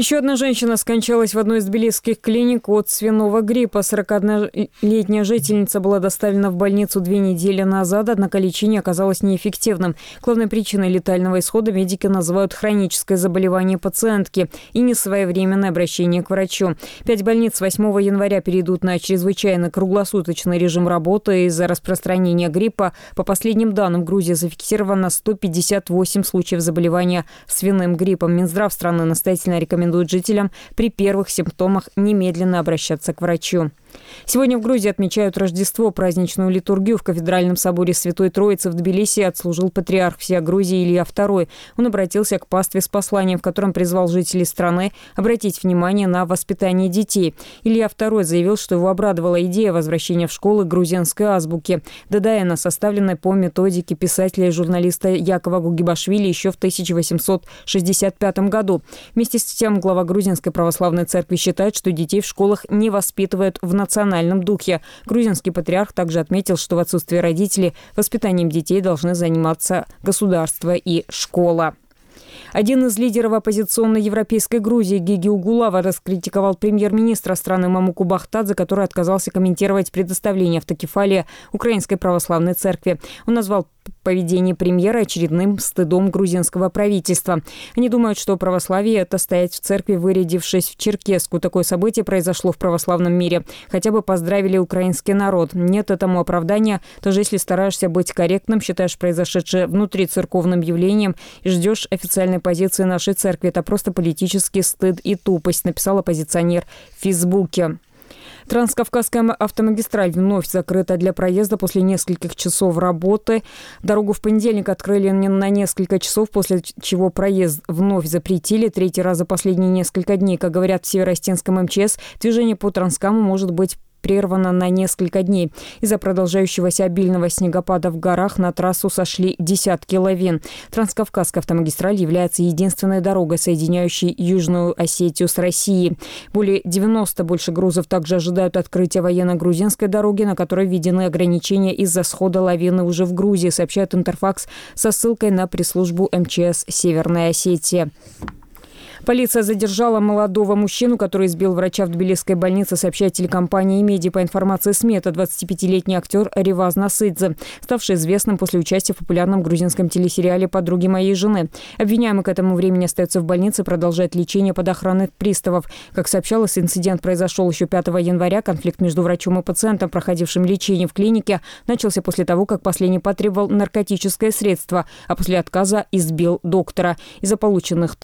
Еще одна женщина скончалась в одной из тбилисских клиник от свиного гриппа. 41-летняя жительница была доставлена в больницу 2 недели назад, однако лечение оказалось неэффективным. Главной причиной летального исхода медики называют хроническое заболевание пациентки и несвоевременное обращение к врачу. 5 больниц с 8 января перейдут на чрезвычайно круглосуточный режим работы из-за распространения гриппа. По последним данным, в Грузии зафиксировано 158 случаев заболевания свиным гриппом. Минздрав страны настоятельно рекомендует жителям при первых симптомах немедленно обращаться к врачу. Сегодня в Грузии отмечают Рождество. Праздничную литургию в кафедральном соборе Святой Троицы в Тбилиси отслужил патриарх всея Грузии Илья II. Он обратился к пастве с посланием, в котором призвал жителей страны обратить внимание на воспитание детей. Илья II заявил, что его обрадовала идея возвращения в школы грузинской азбуки. ДДН, составленной по методике писателя и журналиста Якова Гугибашвили еще в 1865 году. Вместе с тем, глава Грузинской православной церкви считает, что детей в школах не воспитывают в национальном духе. Грузинский патриарх также отметил, что в отсутствие родителей воспитанием детей должны заниматься государство и школа. Один из лидеров оппозиционной европейской Грузии Геги Угулава раскритиковал премьер-министра страны Мамуку Бахтадзе, который отказался комментировать предоставление автокефалии Украинской православной церкви. Он назвал поведение премьера очередным стыдом грузинского правительства. Они думают, что православие – это стоять в церкви, вырядившись в черкеску. Такое событие произошло в православном мире. Хотя бы поздравили украинский народ. Нет этому оправдания. Даже если стараешься быть корректным, считаешь произошедшее внутрицерковным явлением и ждешь официальной позиции нашей церкви. Это просто политический стыд и тупость, написал оппозиционер в Фейсбуке. Транскавказская автомагистраль вновь закрыта для проезда после нескольких часов работы. Дорогу в понедельник открыли на несколько часов, после чего проезд вновь запретили. 3-й раз за последние несколько дней. Как говорят в Северо-Остинском МЧС, движение по Транскаму может быть прервано на несколько дней. Из-за продолжающегося обильного снегопада в горах на трассу сошли десятки лавин. Транскавказская автомагистраль является единственной дорогой, соединяющей Южную Осетию с Россией. Более 90 больше грузов также ожидают открытия военно-грузинской дороги, на которой введены ограничения из-за схода лавины уже в Грузии, сообщает Интерфакс со ссылкой на пресс-службу МЧС Северной Осетии. Полиция задержала молодого мужчину, который избил врача в тбилисской больнице, сообщает телекомпания «Меди». По информации СМИ, это 25-летний актер Реваз Насыдзе, ставший известным после участия в популярном грузинском телесериале «Подруги моей жены». Обвиняемый к этому времени остается в больнице и продолжает лечение под охраной приставов. Как сообщалось, инцидент произошел еще 5 января. Конфликт между врачом и пациентом, проходившим лечение в клинике, начался после того, как последний потребовал наркотическое средство, а после отказа избил доктора. Из-за полученных